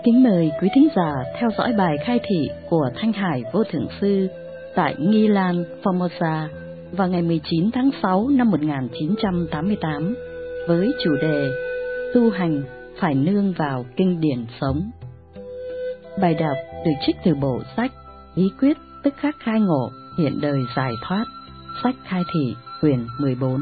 Kính mời quý thính giả theo dõi bài khai thị của Thanh Hải Vô Thượng Sư tại Nghi Lan, Formosa vào ngày 19 tháng 6 năm 1988 với chủ đề Tu hành phải nương vào kinh điển sống. Bài đọc được trích từ bộ sách Bí quyết tức khắc khai ngộ hiện đời giải thoát, sách khai thị quyển 14.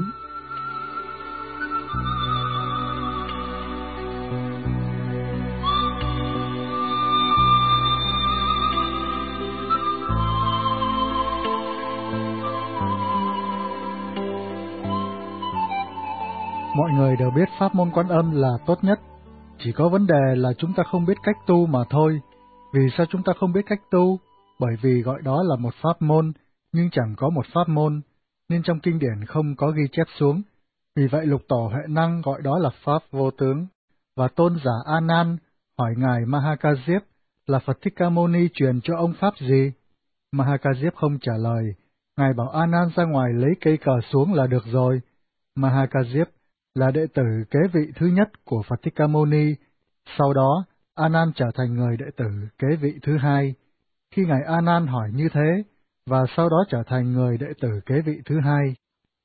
Mọi người đều biết pháp môn Quan Âm là tốt nhất, chỉ có vấn đề là chúng ta không biết cách tu mà thôi. Vì sao chúng ta không biết cách tu? Bởi vì gọi đó là một pháp môn, nhưng chẳng có một pháp môn, nên trong kinh điển không có ghi chép xuống. Vì vậy Lục Tổ Huệ Năng gọi đó là pháp vô tướng. Và tôn giả A Nan hỏi ngài Mahakajip là Phật Thích Ca Mâu Ni truyền cho ông pháp gì? Mahakajip không trả lời, ngài bảo A Nan ra ngoài lấy cây cờ xuống là được rồi. Mahakajip là đệ tử kế vị thứ nhất của Phật Thích Ca Mâu Ni, sau đó A Nan trở thành người đệ tử kế vị thứ hai. Khi ngài A Nan hỏi như thế, và sau đó trở thành người đệ tử kế vị thứ hai.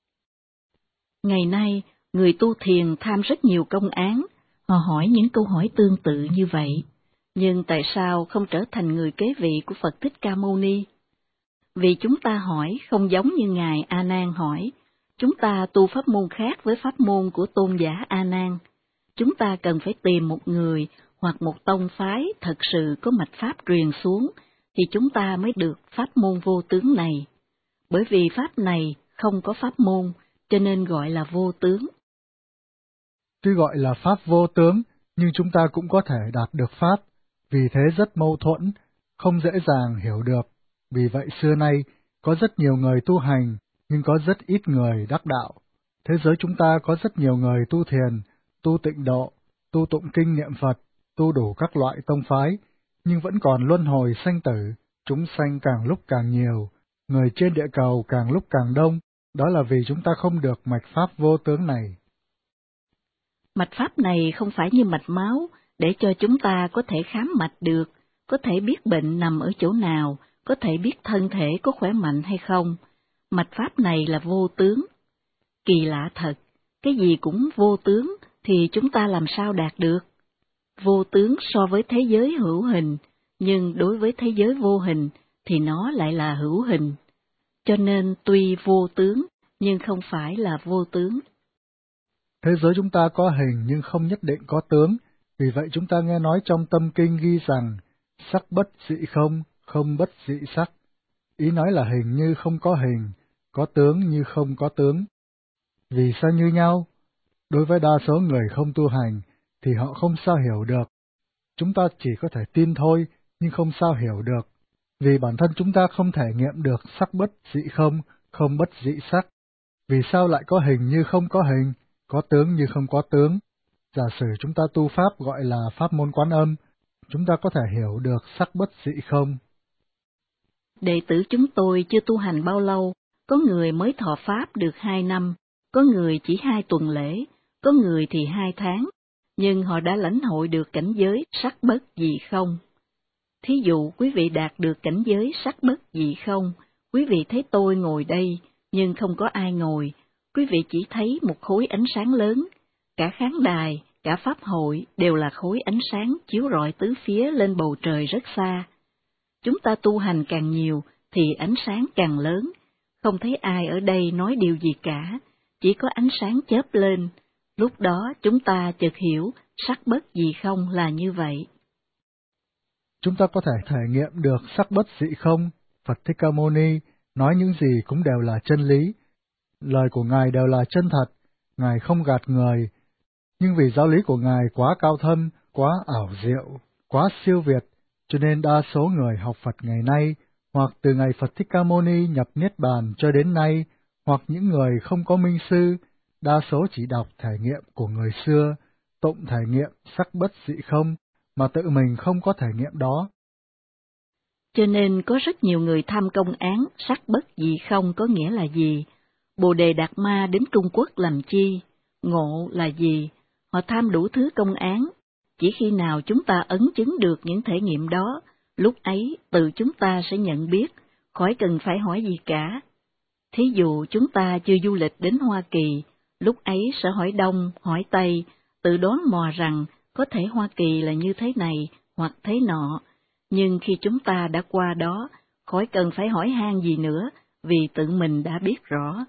Ngày nay, người tu thiền tham rất nhiều công án, họ hỏi những câu hỏi tương tự như vậy, nhưng tại sao không trở thành người kế vị của Phật Thích Ca Mâu Ni? Vì chúng ta hỏi không giống như ngài A Nan hỏi. Chúng ta tu pháp môn khác với pháp môn của tôn giả A Nan. Chúng ta cần phải tìm một người hoặc một tông phái thật sự có mạch pháp truyền xuống, thì chúng ta mới được pháp môn vô tướng này. Bởi vì pháp này không có pháp môn, cho nên gọi là vô tướng. Tuy gọi là pháp vô tướng, nhưng chúng ta cũng có thể đạt được pháp, vì thế rất mâu thuẫn, không dễ dàng hiểu được. Vì vậy xưa nay, có rất nhiều người tu hành, nhưng có rất ít người đắc đạo. Thế giới chúng ta có rất nhiều người tu thiền, tu tịnh độ, tu tụng kinh niệm Phật, tu đủ các loại tông phái, nhưng vẫn còn luân hồi sanh tử, chúng sanh càng lúc càng nhiều, người trên địa cầu càng lúc càng đông, đó là vì chúng ta không được mạch pháp vô tướng này. Mạch pháp này không phải như mạch máu, để cho chúng ta có thể khám mạch được, có thể biết bệnh nằm ở chỗ nào, có thể biết thân thể có khỏe mạnh hay không. Mạch pháp này là vô tướng. Kỳ lạ thật, cái gì cũng vô tướng thì chúng ta làm sao đạt được? Vô tướng so với thế giới hữu hình, nhưng đối với thế giới vô hình thì nó lại là hữu hình. Cho nên tuy vô tướng, nhưng không phải là vô tướng. Thế giới chúng ta có hình nhưng không nhất định có tướng, vì vậy chúng ta nghe nói trong tâm kinh ghi rằng, sắc bất dị không, không bất dị sắc. Ý nói là hình như không có hình, có tướng như không có tướng. Vì sao như nhau? Đối với đa số người không tu hành, thì họ không sao hiểu được. Chúng ta chỉ có thể tin thôi, nhưng không sao hiểu được. Vì bản thân chúng ta không thể nghiệm được sắc bất dị không, không bất dị sắc. Vì sao lại có hình như không có hình, có tướng như không có tướng? Giả sử chúng ta tu pháp gọi là pháp môn Quán Âm, chúng ta có thể hiểu được sắc bất dị không. Đệ tử chúng tôi chưa tu hành bao lâu, có người mới thọ pháp được 2 năm, có người chỉ 2 tuần lễ, có người thì 2 tháng, nhưng họ đã lãnh hội được cảnh giới sắc bất dị không. Thí dụ quý vị đạt được cảnh giới sắc bất dị không, quý vị thấy tôi ngồi đây, nhưng không có ai ngồi, quý vị chỉ thấy một khối ánh sáng lớn, cả khán đài, cả pháp hội đều là khối ánh sáng chiếu rọi tứ phía lên bầu trời rất xa. Chúng ta tu hành càng nhiều thì ánh sáng càng lớn, không thấy ai ở đây nói điều gì cả, chỉ có ánh sáng chớp lên, lúc đó chúng ta chợt hiểu sắc bất dị không là như vậy. Chúng ta có thể thể nghiệm được sắc bất dị không, Phật Thích Ca Mâu Ni nói những gì cũng đều là chân lý, lời của Ngài đều là chân thật, Ngài không gạt người, nhưng vì giáo lý của Ngài quá cao thâm, quá ảo diệu, quá siêu việt, cho nên đa số người học Phật ngày nay, hoặc từ ngày Phật Thích Ca Mâu Ni nhập Niết Bàn cho đến nay, hoặc những người không có minh sư, đa số chỉ đọc thể nghiệm của người xưa, tụng thể nghiệm sắc bất dị không, mà tự mình không có thể nghiệm đó. Cho nên có rất nhiều người tham công án sắc bất dị không có nghĩa là gì, Bồ Đề Đạt Ma đến Trung Quốc làm chi, ngộ là gì, họ tham đủ thứ công án, Chỉ khi nào chúng ta ấn chứng được những thể nghiệm đó, lúc ấy tự chúng ta sẽ nhận biết, khỏi cần phải hỏi gì cả. Thí dụ chúng ta chưa du lịch đến Hoa Kỳ, lúc ấy sẽ hỏi Đông, hỏi Tây, tự đoán mò rằng có thể Hoa Kỳ là như thế này hoặc thế nọ, nhưng khi chúng ta đã qua đó, khỏi cần phải hỏi han gì nữa, vì tự mình đã biết rõ.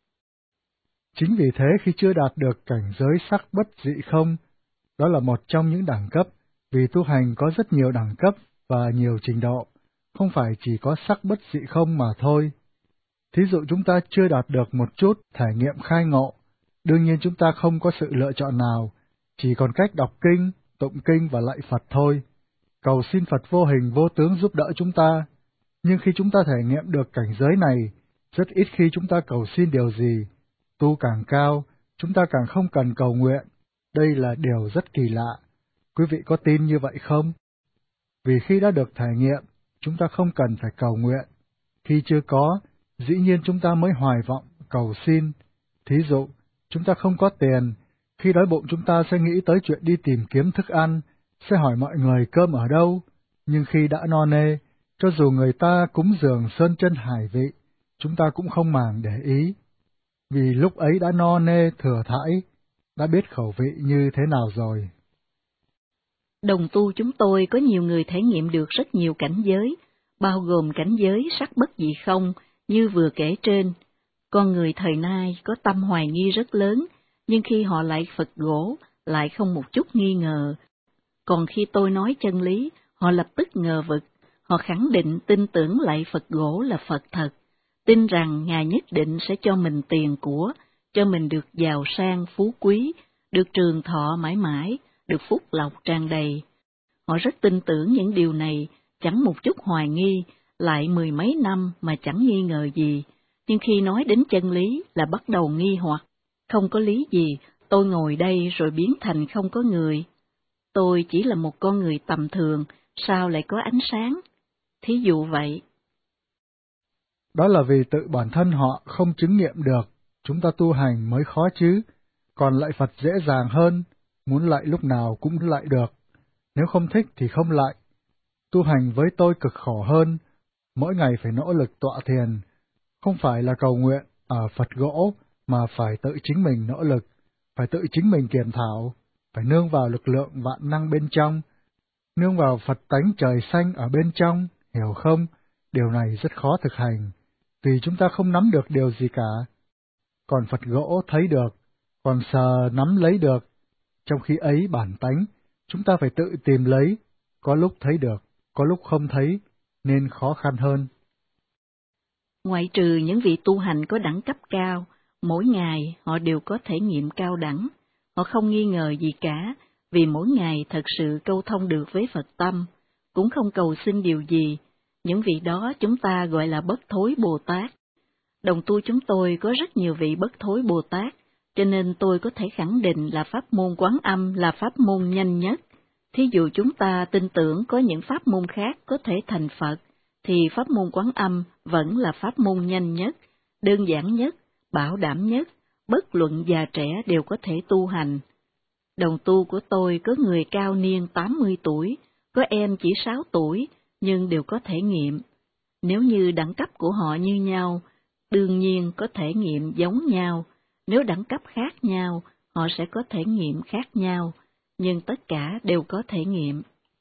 Chính vì thế khi chưa đạt được cảnh giới sắc bất dị không, đó là một trong những đẳng cấp, vì tu hành có rất nhiều đẳng cấp và nhiều trình độ, không phải chỉ có sắc bất dị không mà thôi. Thí dụ chúng ta chưa đạt được một chút thể nghiệm khai ngộ, đương nhiên chúng ta không có sự lựa chọn nào, chỉ còn cách đọc kinh, tụng kinh và lạy Phật thôi. Cầu xin Phật vô hình vô tướng giúp đỡ chúng ta. Nhưng khi chúng ta thể nghiệm được cảnh giới này, rất ít khi chúng ta cầu xin điều gì. Tu càng cao, chúng ta càng không cần cầu nguyện. Đây là điều rất kỳ lạ. Quý vị có tin như vậy không? Vì khi đã được thể nghiệm, chúng ta không cần phải cầu nguyện. Khi chưa có, dĩ nhiên chúng ta mới hoài vọng, cầu xin. Thí dụ, chúng ta không có tiền, khi đói bụng chúng ta sẽ nghĩ tới chuyện đi tìm kiếm thức ăn, sẽ hỏi mọi người cơm ở đâu. Nhưng khi đã no nê, cho dù người ta cúng dường sơn chân hải vị, chúng ta cũng không màng để ý. Vì lúc ấy đã no nê thừa thãi, đã biết khẩu vị như thế nào rồi. Đồng tu chúng tôi có nhiều người thể nghiệm được rất nhiều cảnh giới, bao gồm cảnh giới sắc bất dị không, như vừa kể trên. Con người thời nay có tâm hoài nghi rất lớn, nhưng khi họ lại Phật gỗ, lại không một chút nghi ngờ. Còn khi tôi nói chân lý, họ lập tức ngờ vực, họ khẳng định tin tưởng lại Phật gỗ là Phật thật, tin rằng Ngài nhất định sẽ cho mình tiền của, cho mình được giàu sang phú quý, được trường thọ mãi mãi, được phúc lộc tràn đầy. Họ rất tin tưởng những điều này, chẳng một chút hoài nghi, lại mười mấy năm mà chẳng nghi ngờ gì. Nhưng khi nói đến chân lý là bắt đầu nghi hoặc, không có lý gì, tôi ngồi đây rồi biến thành không có người. Tôi chỉ là một con người tầm thường, sao lại có ánh sáng? Thí dụ vậy. Đó là vì tự bản thân họ không chứng nghiệm được, chúng ta tu hành mới khó chứ, còn lạy Phật dễ dàng hơn, muốn lạy lúc nào cũng lạy được, nếu không thích thì không lạy. Tu hành với tôi cực khổ hơn, mỗi ngày phải nỗ lực tọa thiền, không phải là cầu nguyện ở Phật gỗ, mà phải tự chính mình nỗ lực, phải tự chính mình kiền thảo, phải nương vào lực lượng vạn năng bên trong, nương vào Phật tánh trời xanh ở bên trong, hiểu không? Điều này rất khó thực hành, vì chúng ta không nắm được điều gì cả. Còn Phật gỗ thấy được, còn sờ nắm lấy được, trong khi ấy bản tánh, chúng ta phải tự tìm lấy, có lúc thấy được, có lúc không thấy, nên khó khăn hơn. Ngoại trừ những vị tu hành có đẳng cấp cao, mỗi ngày họ đều có thể nghiệm cao đẳng. Họ không nghi ngờ gì cả, vì mỗi ngày thật sự câu thông được với Phật tâm, cũng không cầu xin điều gì. Những vị đó chúng ta gọi là bất thối Bồ Tát. Đồng tu chúng tôi có rất nhiều vị bất thối Bồ Tát, cho nên tôi có thể khẳng định là pháp môn Quán Âm là pháp môn nhanh nhất. Thí dụ chúng ta tin tưởng có những pháp môn khác có thể thành Phật, thì pháp môn Quán Âm vẫn là pháp môn nhanh nhất, đơn giản nhất, bảo đảm nhất, bất luận già trẻ đều có thể tu hành. Đồng tu của tôi có người cao niên 80 tuổi, có em chỉ 6 tuổi, nhưng đều có thể nghiệm. Nếu như đẳng cấp của họ như nhau, đương nhiên có thể nghiệm giống nhau, nếu đẳng cấp khác nhau, họ sẽ có thể nghiệm khác nhau, nhưng tất cả đều có thể nghiệm.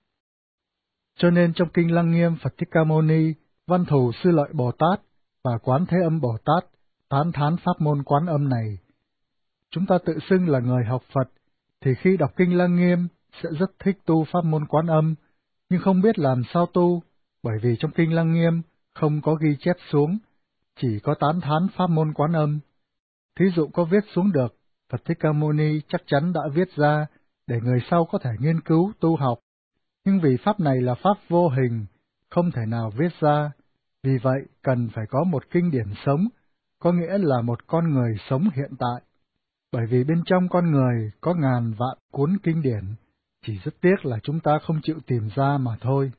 Cho nên trong Kinh Lăng Nghiêm Phật Thích Ca Mâu Ni, Văn Thù Sư Lợi Bồ Tát và Quán Thế Âm Bồ Tát tán thán pháp môn Quán Âm này. Chúng ta tự xưng là người học Phật, thì khi đọc Kinh Lăng Nghiêm sẽ rất thích tu pháp môn Quán Âm, nhưng không biết làm sao tu, bởi vì trong Kinh Lăng Nghiêm không có ghi chép xuống, chỉ có tán thán pháp môn Quán Âm. Thí dụ có viết xuống được, Phật Thích Ca Mâu Ni chắc chắn đã viết ra để người sau có thể nghiên cứu tu học. Nhưng vì pháp này là pháp vô hình, không thể nào viết ra, vì vậy cần phải có một kinh điển sống, có nghĩa là một con người sống hiện tại. Bởi vì bên trong con người có ngàn vạn cuốn kinh điển, chỉ rất tiếc là chúng ta không chịu tìm ra mà thôi.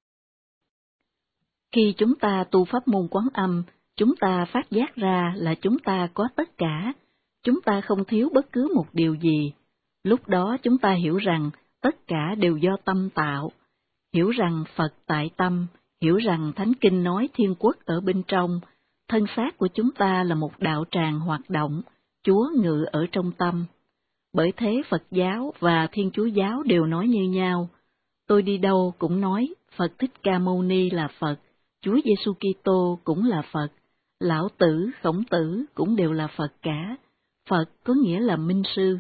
Khi chúng ta tu pháp môn Quán Âm, chúng ta phát giác ra là chúng ta có tất cả, chúng ta không thiếu bất cứ một điều gì. Lúc đó chúng ta hiểu rằng tất cả đều do tâm tạo. Hiểu rằng Phật tại tâm, hiểu rằng Thánh Kinh nói thiên quốc ở bên trong, thân xác của chúng ta là một đạo tràng hoạt động, Chúa ngự ở trong tâm. Bởi thế Phật giáo và Thiên Chúa giáo đều nói như nhau. Tôi đi đâu cũng nói Phật Thích Ca Mâu Ni là Phật, Chúa Giêsu Kitô cũng là Phật, Lão Tử, Khổng Tử cũng đều là Phật cả. Phật có nghĩa là minh sư.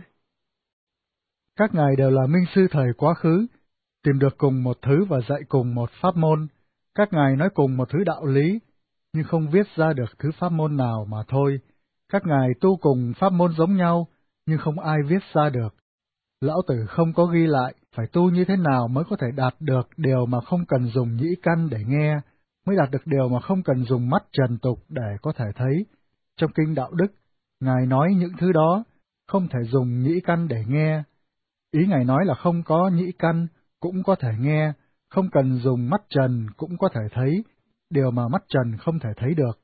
Các ngài đều là minh sư thời quá khứ, tìm được cùng một thứ và dạy cùng một pháp môn. Các ngài nói cùng một thứ đạo lý, nhưng không viết ra được thứ pháp môn nào mà thôi. Các ngài tu cùng pháp môn giống nhau, nhưng không ai viết ra được. Lão Tử không có ghi lại phải tu như thế nào mới có thể đạt được điều mà không cần dùng nhĩ căn để nghe, mới đạt được điều mà không cần dùng mắt trần tục để có thể thấy. Trong kinh Đạo Đức, Ngài nói những thứ đó không thể dùng nhĩ căn để nghe. Ý Ngài nói là không có nhĩ căn cũng có thể nghe, không cần dùng mắt trần cũng có thể thấy, điều mà mắt trần không thể thấy được.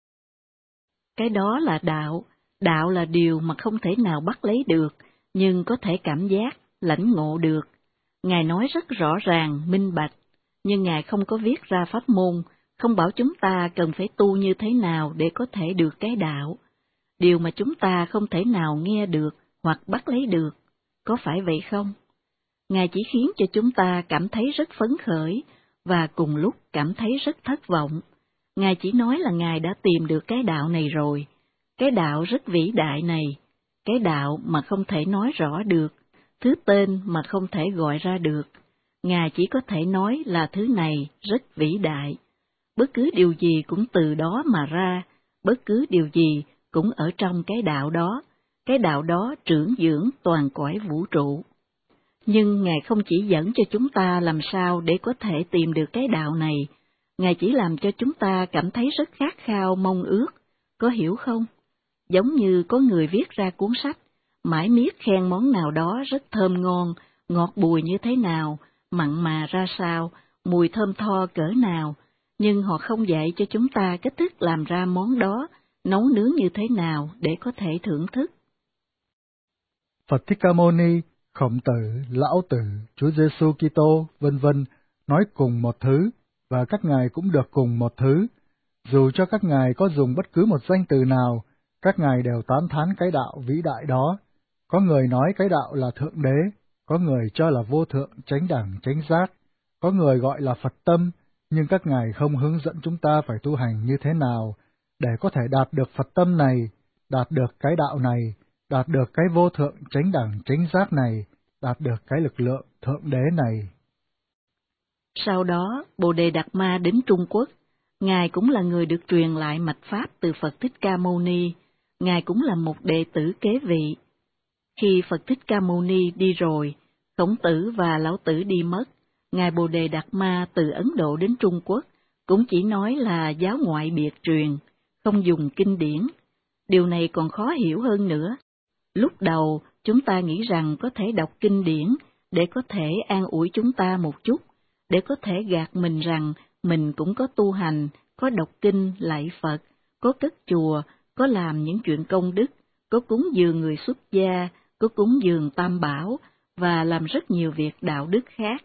Cái đó là đạo, đạo là điều mà không thể nào bắt lấy được, nhưng có thể cảm giác, lãnh ngộ được. Ngài nói rất rõ ràng, minh bạch, nhưng Ngài không có viết ra pháp môn, không bảo chúng ta cần phải tu như thế nào để có thể được cái đạo. Điều mà chúng ta không thể nào nghe được hoặc bắt lấy được, có phải vậy không? Ngài chỉ khiến cho chúng ta cảm thấy rất phấn khởi và cùng lúc cảm thấy rất thất vọng. Ngài chỉ nói là Ngài đã tìm được cái đạo này rồi, cái đạo rất vĩ đại này, cái đạo mà không thể nói rõ được, thứ tên mà không thể gọi ra được. Ngài chỉ có thể nói là thứ này rất vĩ đại. Bất cứ điều gì cũng từ đó mà ra, bất cứ điều gì cũng ở trong cái đạo đó trưởng dưỡng toàn cõi vũ trụ. Nhưng Ngài không chỉ dẫn cho chúng ta làm sao để có thể tìm được cái đạo này, Ngài chỉ làm cho chúng ta cảm thấy rất khát khao mong ước, có hiểu không? Giống như có người viết ra cuốn sách, mãi miết khen món nào đó rất thơm ngon, ngọt bùi như thế nào, mặn mà ra sao, mùi thơm tho cỡ nào, nhưng họ không dạy cho chúng ta cách thức làm ra món đó, nấu nướng như thế nào để có thể thưởng thức. Phật Thích Ca Mâu Ni, Khổng Tử, Lão Tử, Chúa Giêsu Kitô, vân vân nói cùng một thứ, và các ngài cũng được cùng một thứ. Dù cho các ngài có dùng bất cứ một danh từ nào, các ngài đều tán thán cái đạo vĩ đại đó. Có người nói cái đạo là Thượng Đế, có người cho là vô thượng, chánh đẳng, chánh giác, có người gọi là Phật tâm, nhưng các ngài không hướng dẫn chúng ta phải tu hành như thế nào để có thể đạt được Phật tâm này, đạt được cái đạo này, đạt được cái vô thượng, chánh đẳng, chánh giác này, đạt được cái lực lượng Thượng Đế này. Sau đó, Bồ Đề Đạt Ma đến Trung Quốc. Ngài cũng là người được truyền lại mạch pháp từ Phật Thích Ca Mâu Ni. Ngài cũng là một đệ tử kế vị. Khi Phật Thích Ca Mâu Ni đi rồi, Khổng Tử và Lão Tử đi mất, Ngài Bồ Đề Đạt Ma từ Ấn Độ đến Trung Quốc cũng chỉ nói là giáo ngoại biệt truyền, không dùng kinh điển. Điều này còn khó hiểu hơn nữa. Lúc đầu, chúng ta nghĩ rằng có thể đọc kinh điển để có thể an ủi chúng ta một chút, để có thể gạt mình rằng mình cũng có tu hành, có đọc kinh lạy Phật, có cất chùa, có làm những chuyện công đức, có cúng dường người xuất gia, có cúng dường Tam Bảo, và làm rất nhiều việc đạo đức khác.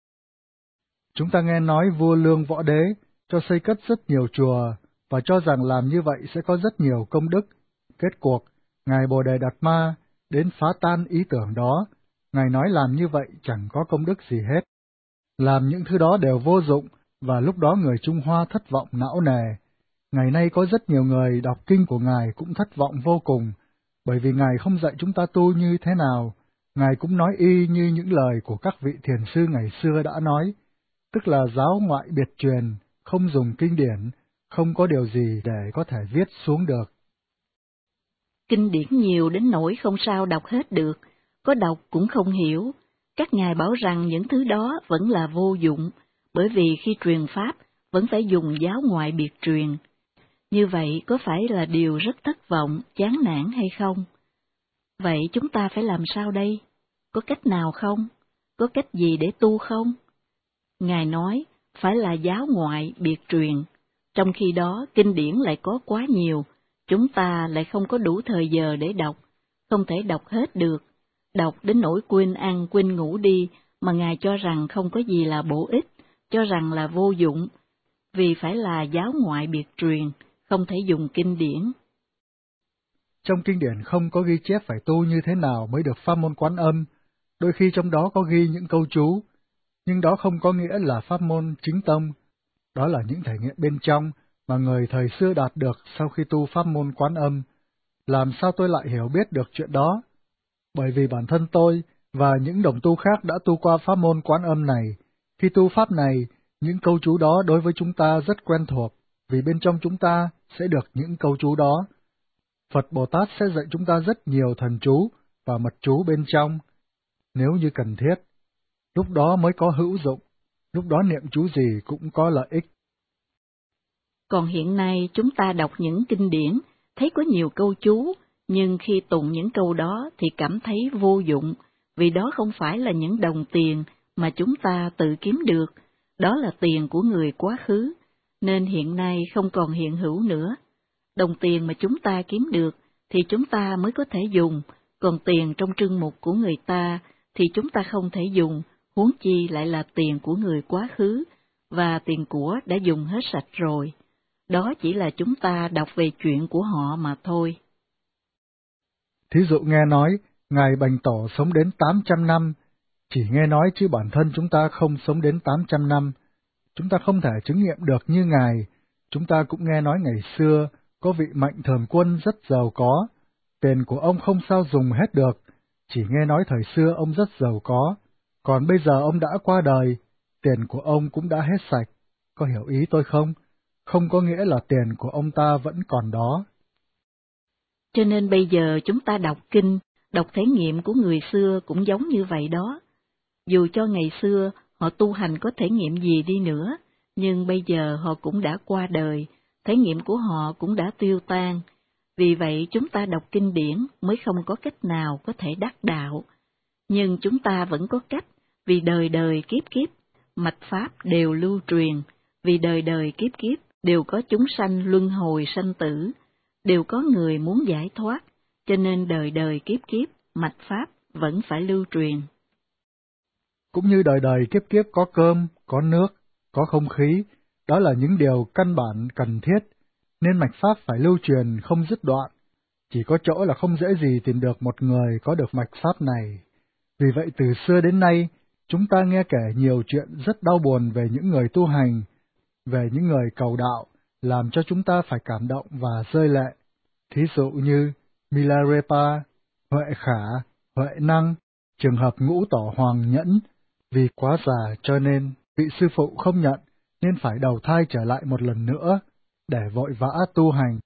Chúng ta nghe nói vua Lương Võ Đế cho xây cất rất nhiều chùa, và cho rằng làm như vậy sẽ có rất nhiều công đức. Kết cuộc, Ngài Bồ Đề Đạt Ma đến phá tan ý tưởng đó. Ngài nói làm như vậy chẳng có công đức gì hết. Làm những thứ đó đều vô dụng, và lúc đó người Trung Hoa thất vọng não nề. Ngày nay có rất nhiều người đọc kinh của Ngài cũng thất vọng vô cùng, bởi vì Ngài không dạy chúng ta tu như thế nào. Ngài cũng nói y như những lời của các vị thiền sư ngày xưa đã nói, tức là giáo ngoại biệt truyền, không dùng kinh điển, không có điều gì để có thể viết xuống được. Kinh điển nhiều đến nỗi không sao đọc hết được, có đọc cũng không hiểu. Các ngài bảo rằng những thứ đó vẫn là vô dụng, bởi vì khi truyền pháp vẫn phải dùng giáo ngoại biệt truyền. Như vậy có phải là điều rất thất vọng, chán nản hay không? Vậy chúng ta phải làm sao đây? Có cách nào không? Có cách gì để tu không? Ngài nói, phải là giáo ngoại biệt truyền. Trong khi đó, kinh điển lại có quá nhiều, chúng ta lại không có đủ thời giờ để đọc, không thể đọc hết được. đọc đến nỗi quên ăn quên ngủ đi, mà Ngài cho rằng không có gì là bổ ích, cho rằng là vô dụng, vì phải là giáo ngoại biệt truyền, không thể dùng kinh điển. Trong kinh điển không có ghi chép phải tu như thế nào mới được pháp môn Quán Âm, đôi khi trong đó có ghi những câu chú, nhưng đó không có nghĩa là pháp môn chính tông, đó là những thể nghiệm bên trong mà người thời xưa đạt được sau khi tu pháp môn Quán Âm. Làm sao tôi lại hiểu biết được chuyện đó? Bởi vì bản thân tôi và những đồng tu khác đã tu qua pháp môn Quán Âm này. Khi tu pháp này, những câu chú đó đối với chúng ta rất quen thuộc, vì bên trong chúng ta sẽ được những câu chú đó. Phật Bồ Tát sẽ dạy chúng ta rất nhiều thần chú và mật chú bên trong, nếu như cần thiết. Lúc đó mới có hữu dụng, lúc đó niệm chú gì cũng có lợi ích. Còn hiện nay chúng ta đọc những kinh điển, thấy có nhiều câu chú, nhưng khi tụng những câu đó thì cảm thấy vô dụng, vì đó không phải là những đồng tiền mà chúng ta tự kiếm được, đó là tiền của người quá khứ, nên hiện nay không còn hiện hữu nữa. Đồng tiền mà chúng ta kiếm được thì chúng ta mới có thể dùng, còn tiền trong trương mục của người ta thì chúng ta không thể dùng, huống chi lại là tiền của người quá khứ, và tiền của đã dùng hết sạch rồi. Đó chỉ là chúng ta đọc về chuyện của họ mà thôi. Thí dụ nghe nói, Ngài Bành Tổ sống đến 800 năm, chỉ nghe nói chứ bản thân chúng ta không sống đến 800 năm. Chúng ta không thể chứng nghiệm được như Ngài. Chúng ta cũng nghe nói ngày xưa, có vị Mạnh Thường Quân rất giàu có, tiền của ông không sao dùng hết được, chỉ nghe nói thời xưa ông rất giàu có, còn bây giờ ông đã qua đời, tiền của ông cũng đã hết sạch. Có hiểu ý tôi không? Không có nghĩa là tiền của ông ta vẫn còn đó. Cho nên bây giờ chúng ta đọc kinh, đọc thể nghiệm của người xưa cũng giống như vậy đó. Dù cho ngày xưa họ tu hành có thể nghiệm gì đi nữa, nhưng bây giờ họ cũng đã qua đời, thể nghiệm của họ cũng đã tiêu tan. Vì vậy chúng ta đọc kinh điển mới không có cách nào có thể đắc đạo. Nhưng chúng ta vẫn có cách, vì đời đời kiếp kiếp, mạch pháp đều lưu truyền, vì đời đời kiếp kiếp đều có chúng sanh luân hồi sanh tử, đều có người muốn giải thoát, cho nên đời đời kiếp kiếp, mạch pháp vẫn phải lưu truyền. Cũng như đời đời kiếp kiếp có cơm, có nước, có không khí, đó là những điều căn bản cần thiết, nên mạch pháp phải lưu truyền không dứt đoạn. Chỉ có chỗ là không dễ gì tìm được một người có được mạch pháp này. Vì vậy từ xưa đến nay, chúng ta nghe kể nhiều chuyện rất đau buồn về những người tu hành, về những người cầu đạo, làm cho chúng ta phải cảm động và rơi lệ. Thí dụ như Milarepa, Huệ Khả, Huệ Năng, trường hợp Ngũ Tổ Hoàng Nhẫn, vì quá già cho nên vị sư phụ không nhận, nên phải đầu thai trở lại một lần nữa, để vội vã tu hành.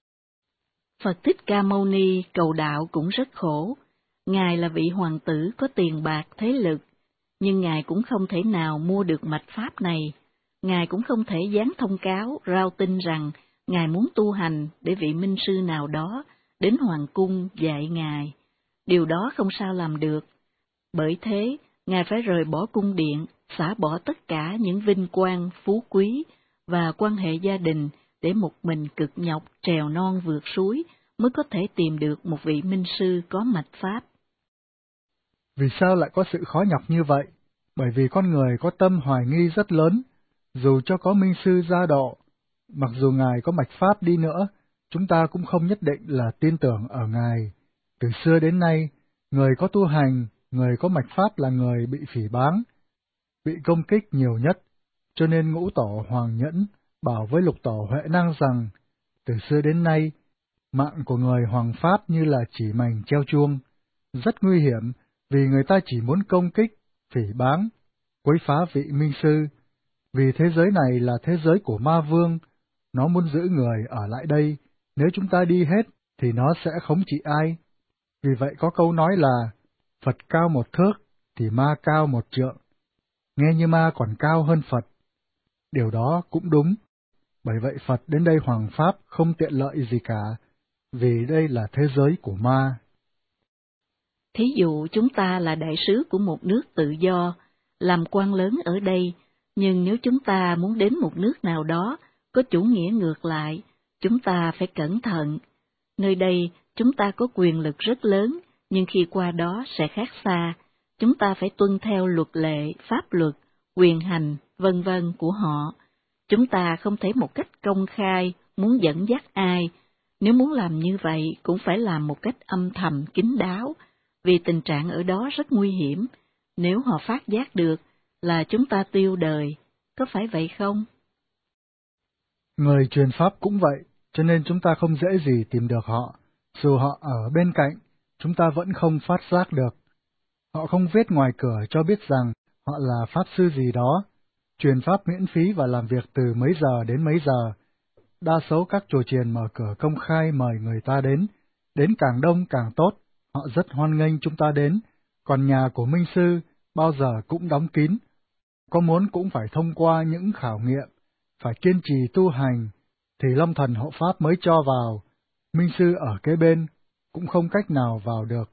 Phật Thích Ca Mâu Ni cầu đạo cũng rất khổ. Ngài là vị hoàng tử có tiền bạc thế lực, nhưng Ngài cũng không thể nào mua được mạch pháp này. Ngài cũng không thể dán thông cáo, rao tin rằng Ngài muốn tu hành để vị minh sư nào đó đến hoàng cung dạy Ngài. Điều đó không sao làm được. Bởi thế, Ngài phải rời bỏ cung điện, xả bỏ tất cả những vinh quang, phú quý và quan hệ gia đình để một mình cực nhọc trèo non vượt suối mới có thể tìm được một vị minh sư có mạch pháp. Vì sao lại có sự khó nhọc như vậy? Bởi vì con người có tâm hoài nghi rất lớn, dù cho có minh sư gia độ, mặc dù Ngài có mạch pháp đi nữa, chúng ta cũng không nhất định là tin tưởng ở Ngài. Từ xưa đến nay, người có tu hành, người có mạch pháp là người bị phỉ báng, bị công kích nhiều nhất, cho nên Ngũ Tổ Hoàng Nhẫn bảo với Lục Tổ Huệ Năng rằng, từ xưa đến nay, mạng của người hoàng pháp như là chỉ mành treo chuông, rất nguy hiểm vì người ta chỉ muốn công kích, phỉ báng, quấy phá vị minh sư. Vì thế giới này là thế giới của ma vương, nó muốn giữ người ở lại đây, nếu chúng ta đi hết thì nó sẽ khống trị ai. Vì vậy có câu nói là, Phật cao một thước thì ma cao một trượng, nghe như ma còn cao hơn Phật. Điều đó cũng đúng, bởi vậy Phật đến đây hoàng pháp không tiện lợi gì cả, vì đây là thế giới của ma. Thí dụ chúng ta là đại sứ của một nước tự do, làm quan lớn ở đây, nhưng nếu chúng ta muốn đến một nước nào đó có chủ nghĩa ngược lại, chúng ta phải cẩn thận. Nơi đây chúng ta có quyền lực rất lớn, nhưng khi qua đó sẽ khác xa. Chúng ta phải tuân theo luật lệ, pháp luật, quyền hành, vân vân của họ. Chúng ta không thể một cách công khai muốn dẫn dắt ai. Nếu muốn làm như vậy cũng phải làm một cách âm thầm, kín đáo, vì tình trạng ở đó rất nguy hiểm. Nếu họ phát giác được là chúng ta tiêu đời, có phải vậy không? Người truyền pháp cũng vậy, cho nên chúng ta không dễ gì tìm được họ. Dù họ ở bên cạnh, chúng ta vẫn không phát giác được. Họ không viết ngoài cửa cho biết rằng họ là pháp sư gì đó, truyền pháp miễn phí và làm việc từ mấy giờ đến mấy giờ. Đa số các chùa chiền mở cửa công khai mời người ta đến càng đông càng tốt, họ rất hoan nghênh chúng ta đến, còn nhà của Minh Sư bao giờ cũng đóng kín. Có muốn cũng phải thông qua những khảo nghiệm, phải kiên trì tu hành, thì Long Thần Hộ Pháp mới cho vào, Minh Sư ở kế bên cũng không cách nào vào được.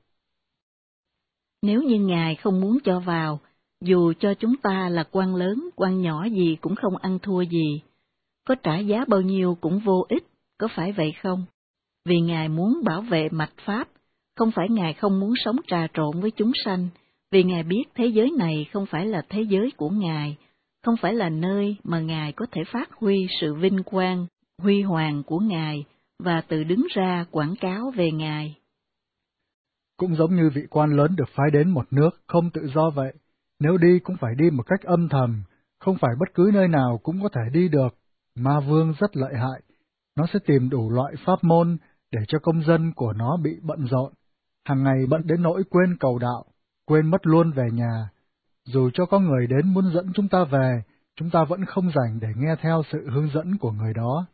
Nếu như Ngài không muốn cho vào, dù cho chúng ta là quan lớn, quan nhỏ gì cũng không ăn thua gì. Có trả giá bao nhiêu cũng vô ích, có phải vậy không? Vì Ngài muốn bảo vệ mạch Pháp, không phải Ngài không muốn sống trà trộn với chúng sanh, vì Ngài biết thế giới này không phải là thế giới của Ngài, không phải là nơi mà Ngài có thể phát huy sự vinh quang, huy hoàng của Ngài, và tự đứng ra quảng cáo về Ngài. Cũng giống như vị quan lớn được phái đến một nước không tự do vậy, nếu đi cũng phải đi một cách âm thầm, không phải bất cứ nơi nào cũng có thể đi được. Ma vương rất lợi hại, nó sẽ tìm đủ loại pháp môn để cho công dân của nó bị bận rộn, hàng ngày bận đến nỗi quên cầu đạo, quên mất luôn về nhà. Dù cho có người đến muốn dẫn chúng ta về, chúng ta vẫn không rảnh để nghe theo sự hướng dẫn của người đó.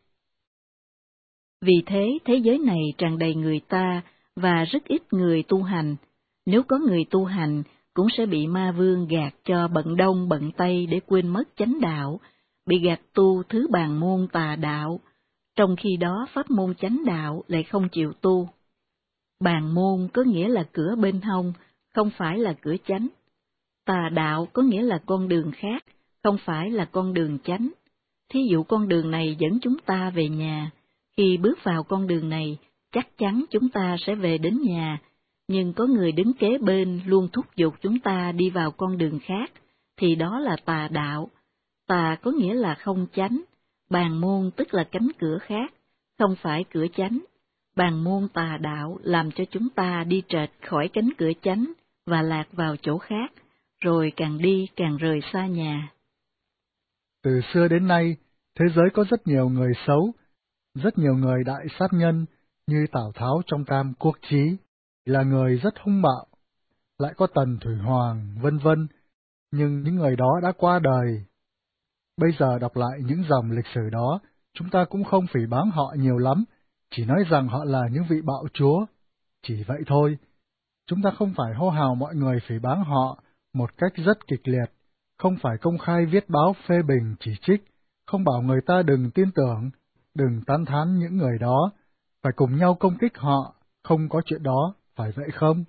Vì thế, thế giới này tràn đầy người ta và rất ít người tu hành. Nếu có người tu hành, cũng sẽ bị ma vương gạt cho bận đông bận tây để quên mất chánh đạo, bị gạt tu thứ bàn môn tà đạo, trong khi đó pháp môn chánh đạo lại không chịu tu. Bàn môn có nghĩa là cửa bên hông, không phải là cửa chánh. Tà đạo có nghĩa là con đường khác, không phải là con đường chánh. Thí dụ con đường này dẫn chúng ta về nhà, khi bước vào con đường này, chắc chắn chúng ta sẽ về đến nhà, nhưng có người đứng kế bên luôn thúc giục chúng ta đi vào con đường khác, thì đó là tà đạo. Tà có nghĩa là không chánh, bàn môn tức là cánh cửa khác, không phải cửa chánh. Bàn môn tà đạo làm cho chúng ta đi trệch khỏi cánh cửa chánh và lạc vào chỗ khác, rồi càng đi càng rời xa nhà. Từ xưa đến nay, thế giới có rất nhiều người xấu, rất nhiều người đại sát nhân như Tào Tháo trong Tam Quốc Chí, là người rất hung bạo, lại có Tần Thủy Hoàng, vân vân, nhưng những người đó đã qua đời. Bây giờ đọc lại những dòng lịch sử đó, chúng ta cũng không phỉ báng họ nhiều lắm, chỉ nói rằng họ là những vị bạo chúa. Chỉ vậy thôi, chúng ta không phải hô hào mọi người phỉ báng họ một cách rất kịch liệt, không phải công khai viết báo phê bình chỉ trích, không bảo người ta đừng tin tưởng, đừng tán thán những người đó, phải cùng nhau công kích họ, không có chuyện đó, phải vậy không?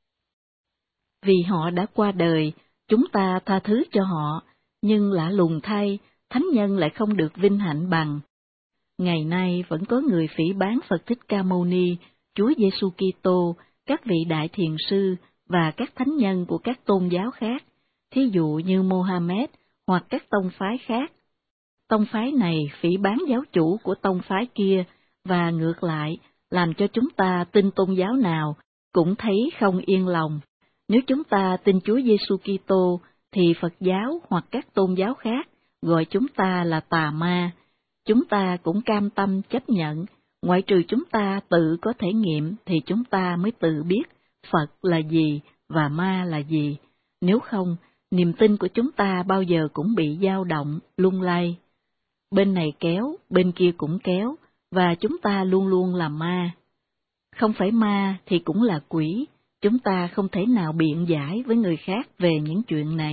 Vì họ đã qua đời, chúng ta tha thứ cho họ, nhưng lạ lùng thay, thánh nhân lại không được vinh hạnh bằng. Ngày nay vẫn có người phỉ báng Phật Thích Ca Mâu Ni, Chúa Giêsu Kitô, các vị đại thiền sư và các thánh nhân của các tôn giáo khác, thí dụ như Mohammed hoặc các tông phái khác. Tông phái này phỉ báng giáo chủ của tông phái kia, và ngược lại, làm cho chúng ta tin tôn giáo nào cũng thấy không yên lòng. Nếu chúng ta tin Chúa Giêsu Kitô, thì Phật giáo hoặc các tôn giáo khác gọi chúng ta là tà ma. Chúng ta cũng cam tâm chấp nhận, ngoại trừ chúng ta tự có thể nghiệm thì chúng ta mới tự biết Phật là gì và ma là gì. Nếu không, niềm tin của chúng ta bao giờ cũng bị dao động, lung lay. Bên này kéo, bên kia cũng kéo, và chúng ta luôn luôn là ma. Không phải ma thì cũng là quỷ, chúng ta không thể nào biện giải với người khác về những chuyện này.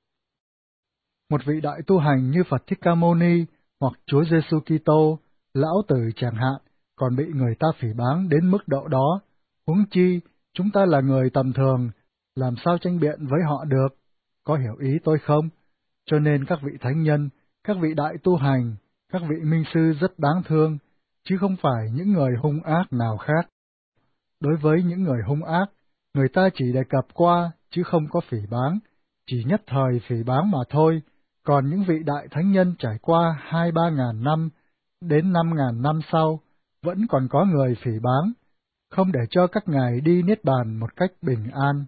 Một vị đại tu hành như Phật Thích Ca Mâu Ni hoặc Chúa Giêsu Kitô, Lão Tử chẳng hạn, còn bị người ta phỉ báng đến mức độ đó, huống chi chúng ta là người tầm thường, làm sao tranh biện với họ được, có hiểu ý tôi không? Cho nên các vị thánh nhân, các vị đại tu hành, các vị minh sư rất đáng thương, chứ không phải những người hung ác nào khác. Đối với những người hung ác, Người ta chỉ đề cập qua, chứ không có phỉ báng, chỉ nhất thời phỉ báng mà thôi, còn những vị đại thánh nhân trải qua 2-3 ngàn năm, đến 5 ngàn năm sau, vẫn còn có người phỉ báng, không để cho các ngài đi niết bàn một cách bình an.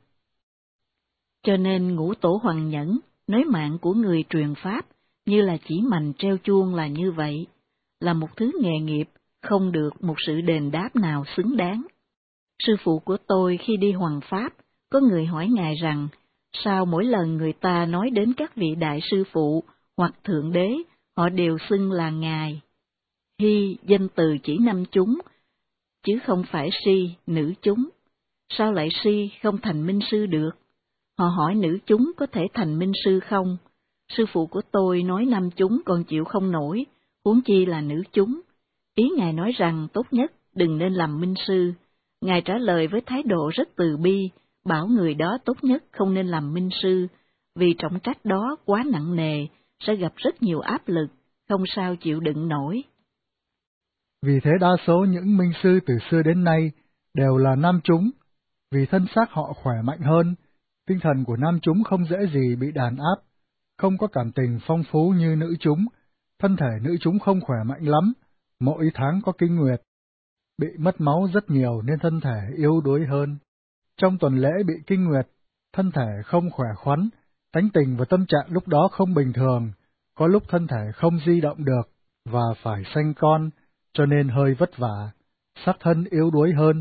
Cho nên Ngũ Tổ Hoằng Nhẫn nói mạng của người truyền pháp như là chỉ mành treo chuông là như vậy, là một thứ nghề nghiệp, không được một sự đền đáp nào xứng đáng. Sư phụ của tôi khi đi hoằng pháp, có người hỏi ngài rằng, sao mỗi lần người ta nói đến các vị đại sư phụ hoặc thượng đế, họ đều xưng là ngài. Hy danh từ chỉ nam chúng, chứ không phải si, nữ chúng. Sao lại si không thành minh sư được? Họ hỏi nữ chúng có thể thành minh sư không? Sư phụ của tôi nói nam chúng còn chịu không nổi, huống chi là nữ chúng. Ý ngài nói rằng tốt nhất đừng nên làm minh sư. Ngài trả lời với thái độ rất từ bi, bảo người đó tốt nhất không nên làm minh sư, vì trọng trách đó quá nặng nề, sẽ gặp rất nhiều áp lực, không sao chịu đựng nổi. Vì thế đa số những minh sư từ xưa đến nay đều là nam chúng, vì thân xác họ khỏe mạnh hơn, tinh thần của nam chúng không dễ gì bị đàn áp, không có cảm tình phong phú như nữ chúng, thân thể nữ chúng không khỏe mạnh lắm, mỗi tháng có kinh nguyệt, bị mất máu rất nhiều nên thân thể yếu đuối hơn. Trong tuần lễ bị kinh nguyệt, thân thể không khỏe khoắn, tánh tình và tâm trạng lúc đó không bình thường, có lúc thân thể không di động được và phải sanh con, cho nên hơi vất vả, xác thân yếu đuối hơn.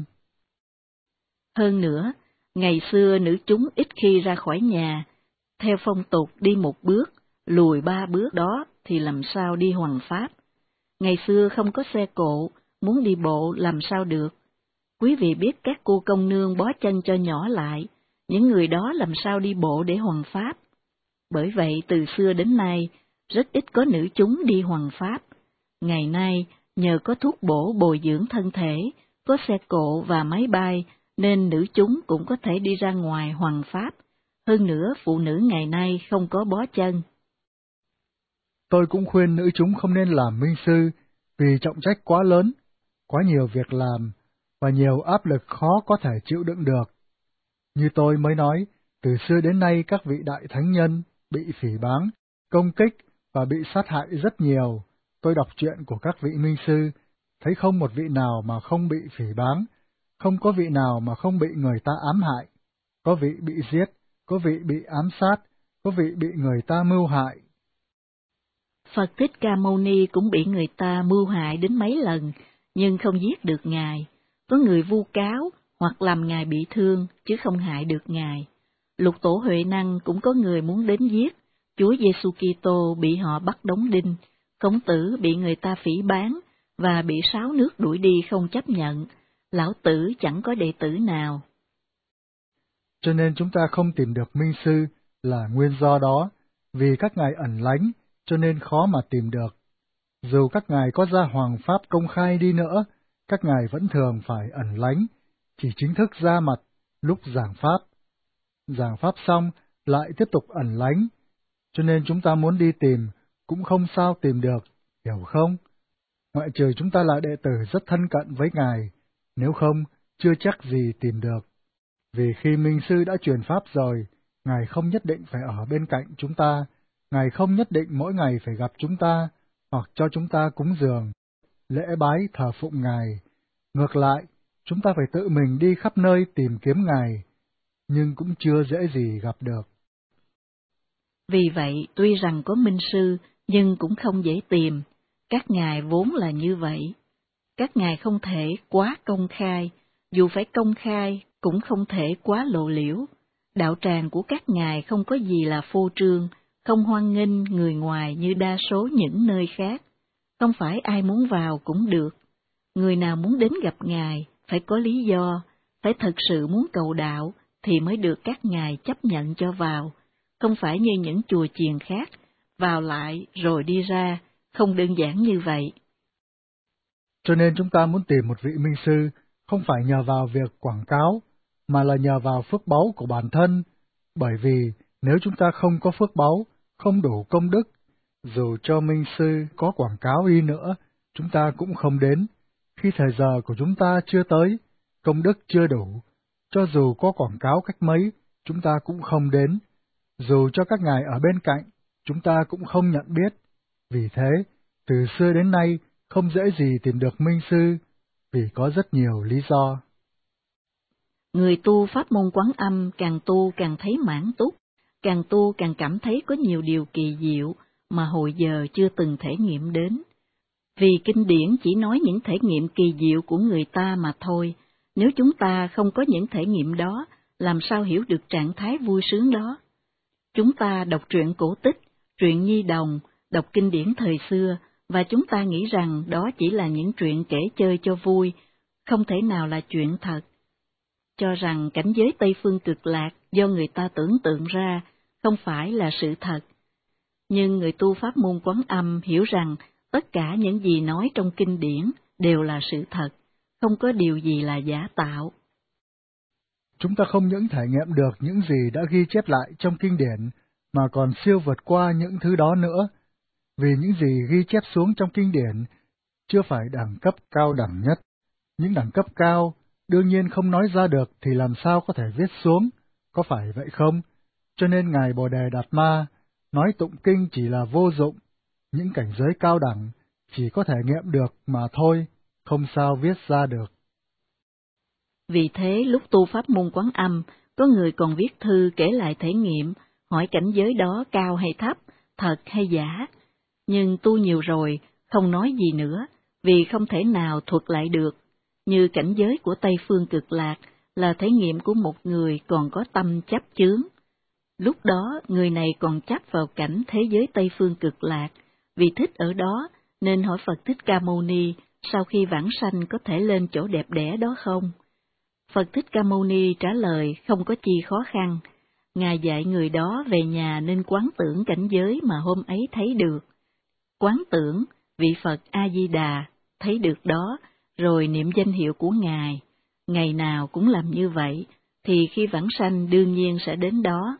Hơn nữa, ngày xưa nữ chúng ít khi ra khỏi nhà, theo phong tục đi một bước, lùi 3 bước đó thì làm sao đi hoằng pháp. Ngày xưa không có xe cộ, muốn đi bộ làm sao được. Quý vị biết các cô công nương bó chân cho nhỏ lại, những người đó làm sao đi bộ để hoằng pháp. Bởi vậy từ xưa đến nay, rất ít có nữ chúng đi hoằng pháp. Ngày nay, nhờ có thuốc bổ bồi dưỡng thân thể, có xe cộ và máy bay, nên nữ chúng cũng có thể đi ra ngoài hoằng pháp. Hơn nữa, phụ nữ ngày nay không có bó chân. Tôi cũng khuyên nữ chúng không nên làm minh sư, vì trọng trách quá lớn, quá nhiều việc làm, và nhiều áp lực khó có thể chịu đựng được. Như tôi mới nói, từ xưa đến nay các vị đại thánh nhân bị phỉ báng, công kích và bị sát hại rất nhiều. Tôi đọc truyện của các vị minh sư, thấy không một vị nào mà không bị phỉ báng, không có vị nào mà không bị người ta ám hại. Có vị bị giết, có vị bị ám sát, có vị bị người ta mưu hại. Phật Thích Ca Mâu Ni cũng bị người ta mưu hại đến mấy lần, nhưng không giết được Ngài. Có người vu cáo hoặc làm Ngài bị thương, chứ không hại được Ngài. Lục Tổ Huệ Năng cũng có người muốn đến giết, Chúa Giêsu Kitô bị họ bắt đóng đinh, Khổng Tử bị người ta phỉ báng, và bị 6 nước đuổi đi không chấp nhận. Lão Tử chẳng có đệ tử nào. Cho nên chúng ta không tìm được minh sư là nguyên do đó, vì các ngài ẩn lánh, cho nên khó mà tìm được. Dù các ngài có ra hoàng pháp công khai đi nữa, các ngài vẫn thường phải ẩn lánh, chỉ chính thức ra mặt lúc giảng pháp. Giảng pháp xong, lại tiếp tục ẩn lánh, cho nên chúng ta muốn đi tìm, cũng không sao tìm được, hiểu không? Ngoại trừ chúng ta là đệ tử rất thân cận với ngài, nếu không, chưa chắc gì tìm được. Vì khi minh sư đã truyền pháp rồi, ngài không nhất định phải ở bên cạnh chúng ta, ngài không nhất định mỗi ngày phải gặp chúng ta, hoặc cho chúng ta cúng dường, lễ bái thờ phụng ngài. Ngược lại, chúng ta phải tự mình đi khắp nơi tìm kiếm ngài, nhưng cũng chưa dễ gì gặp được. Vì vậy, tuy rằng có minh sư, nhưng cũng không dễ tìm. Các ngài vốn là như vậy. Các ngài không thể quá công khai, dù phải công khai cũng không thể quá lộ liễu. Đạo tràng của các ngài không có gì là phô trương, không hoan nghênh người ngoài như đa số những nơi khác. Không phải ai muốn vào cũng được. Người nào muốn đến gặp ngài phải có lý do, phải thật sự muốn cầu đạo thì mới được các ngài chấp nhận cho vào. Không phải như những chùa chiền khác, vào lại rồi đi ra, không đơn giản như vậy. Cho nên chúng ta muốn tìm một vị minh sư, không phải nhờ vào việc quảng cáo, mà là nhờ vào phước báu của bản thân, bởi vì nếu chúng ta không có phước báu, không đủ công đức, dù cho minh sư có quảng cáo đi nữa, chúng ta cũng không đến, khi thời giờ của chúng ta chưa tới, công đức chưa đủ, Cho dù có quảng cáo cách mấy, chúng ta cũng không đến. Dù cho các ngài ở bên cạnh, chúng ta cũng không nhận biết. Vì thế, từ xưa đến nay, không dễ gì tìm được minh sư, vì có rất nhiều lý do. Người tu pháp môn Quán Âm càng tu càng thấy mãn túc, càng tu càng cảm thấy có nhiều điều kỳ diệu mà hồi giờ chưa từng thể nghiệm đến. Vì kinh điển chỉ nói những thể nghiệm kỳ diệu của người ta mà thôi, nếu chúng ta không có những thể nghiệm đó, làm sao hiểu được trạng thái vui sướng đó? Chúng ta đọc truyện cổ tích, truyện nhi đồng, đọc kinh điển thời xưa, và chúng ta nghĩ rằng đó chỉ là những chuyện kể chơi cho vui, không thể nào là chuyện thật. Cho rằng cảnh giới Tây Phương Cực Lạc do người ta tưởng tượng ra, không phải là sự thật. Nhưng người tu pháp môn Quán Âm hiểu rằng tất cả những gì nói trong kinh điển đều là sự thật, không có điều gì là giả tạo. Chúng ta không những thể nghiệm được những gì đã ghi chép lại trong kinh điển, mà còn siêu vượt qua những thứ đó nữa, vì những gì ghi chép xuống trong kinh điển chưa phải đẳng cấp cao đẳng nhất. Những đẳng cấp cao, đương nhiên không nói ra được thì làm sao có thể viết xuống, có phải vậy không? Cho nên Ngài Bồ Đề Đạt Ma nói tụng kinh chỉ là vô dụng, những cảnh giới cao đẳng chỉ có thể nghiệm được mà thôi, không sao viết ra được. Vì thế lúc tu pháp môn Quán Âm, có người còn viết thư kể lại thể nghiệm, hỏi cảnh giới đó cao hay thấp, thật hay giả. Nhưng tu nhiều rồi, không nói gì nữa, vì không thể nào thuật lại được. Như cảnh giới của Tây Phương Cực Lạc là thể nghiệm của một người còn có tâm chấp chướng. Lúc đó, người này còn chấp vào cảnh thế giới Tây Phương Cực Lạc, vì thích ở đó, nên hỏi Phật Thích Ca Mâu Ni, sau khi vãng sanh có thể lên chỗ đẹp đẽ đó không? Phật Thích Ca Mâu Ni trả lời không có chi khó khăn. Ngài dạy người đó về nhà nên quán tưởng cảnh giới mà hôm ấy thấy được. Quán tưởng vị Phật A-di-đà thấy được đó, rồi niệm danh hiệu của Ngài. Ngày nào cũng làm như vậy, thì khi vãng sanh đương nhiên sẽ đến đó.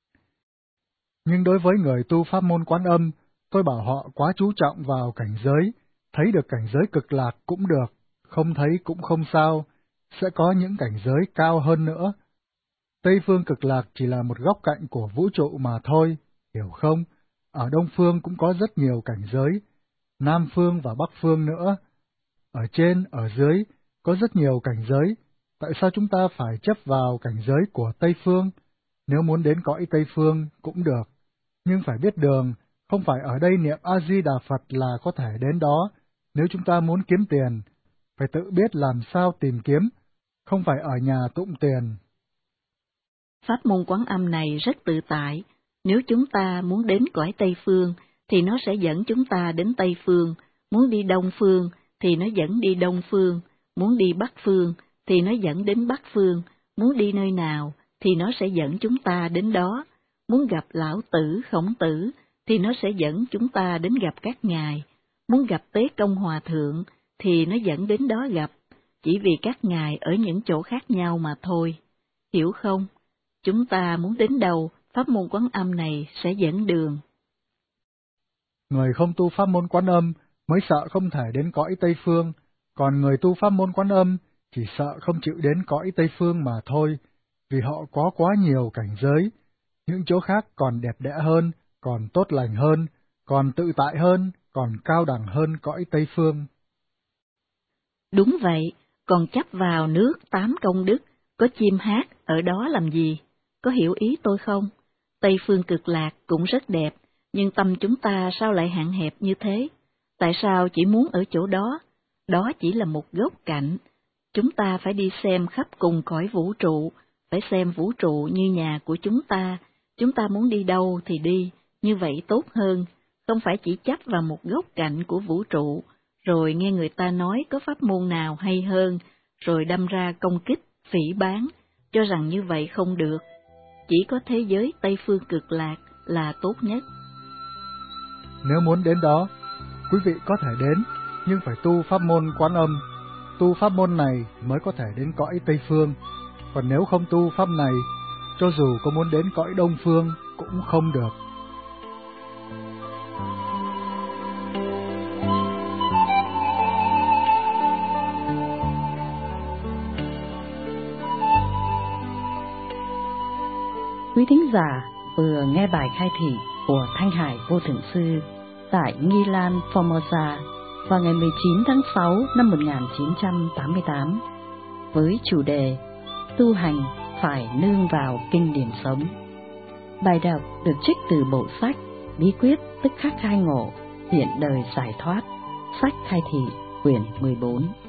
Nhưng đối với người tu pháp môn Quán Âm, tôi bảo họ quá chú trọng vào cảnh giới, thấy được cảnh giới cực lạc cũng được, không thấy cũng không sao, sẽ có những cảnh giới cao hơn nữa. Tây phương cực lạc chỉ là một góc cạnh của vũ trụ mà thôi, hiểu không? Ở Đông phương cũng có rất nhiều cảnh giới, Nam phương và Bắc phương nữa. Ở trên, ở dưới, có rất nhiều cảnh giới, tại sao chúng ta phải chấp vào cảnh giới của Tây phương? Nếu muốn đến cõi Tây phương cũng được, nhưng phải biết đường, không phải ở đây niệm A-di-đà Phật là có thể đến đó. Nếu chúng ta muốn kiếm tiền, phải tự biết làm sao tìm kiếm, không phải ở nhà tụng tiền. Pháp môn Quán Âm này rất tự tại, nếu chúng ta muốn đến cõi Tây Phương, thì nó sẽ dẫn chúng ta đến Tây Phương, muốn đi Đông Phương, thì nó dẫn đi Đông Phương, muốn đi Bắc Phương, thì nó dẫn đến Bắc Phương, muốn đi nơi nào, thì nó sẽ dẫn chúng ta đến đó, muốn gặp Lão Tử, Khổng Tử, thì nó sẽ dẫn chúng ta đến gặp các ngài, muốn gặp Tế Công Hòa Thượng, thì nó dẫn đến đó gặp, chỉ vì các ngài ở những chỗ khác nhau mà thôi, hiểu không? Chúng ta muốn đến đâu, pháp môn Quán Âm này sẽ dẫn đường. Người không tu pháp môn Quán Âm mới sợ không thể đến cõi Tây Phương, còn người tu pháp môn Quán Âm chỉ sợ không chịu đến cõi Tây Phương mà thôi, vì họ có quá nhiều cảnh giới, những chỗ khác còn đẹp đẽ hơn, còn tốt lành hơn, còn tự tại hơn, còn cao đẳng hơn cõi Tây Phương. Đúng vậy, còn chấp vào nước 8 công đức, có chim hát, ở đó làm gì? Có hiểu ý tôi không? Tây Phương Cực Lạc cũng rất đẹp, nhưng tâm chúng ta sao lại hạn hẹp như thế? Tại sao chỉ muốn ở chỗ đó? Đó chỉ là một góc cạnh. Chúng ta phải đi xem khắp cùng cõi vũ trụ, phải xem vũ trụ như nhà của chúng ta muốn đi đâu thì đi, như vậy tốt hơn, không phải chỉ chấp vào một góc cạnh của vũ trụ, rồi nghe người ta nói có pháp môn nào hay hơn, rồi đâm ra công kích, phỉ báng, cho rằng như vậy không được. Chỉ có thế giới Tây Phương Cực Lạc là tốt nhất. Nếu muốn đến đó, quý vị có thể đến, nhưng phải tu pháp môn Quán Âm. Tu pháp môn này mới có thể đến cõi Tây Phương, còn nếu không tu pháp này, cho dù có muốn đến cõi Đông Phương cũng không được. Quý thính giả vừa nghe bài khai thị của Thanh Hải Vô Thượng Sư tại Nghi Lan, Formosa vào ngày 19 tháng 6 năm 1988 với chủ đề Tu hành phải nương vào kinh điển sống. Bài đọc được trích từ bộ sách Bí quyết tức khắc khai ngộ, hiện đời giải thoát, sách khai thị quyển 14.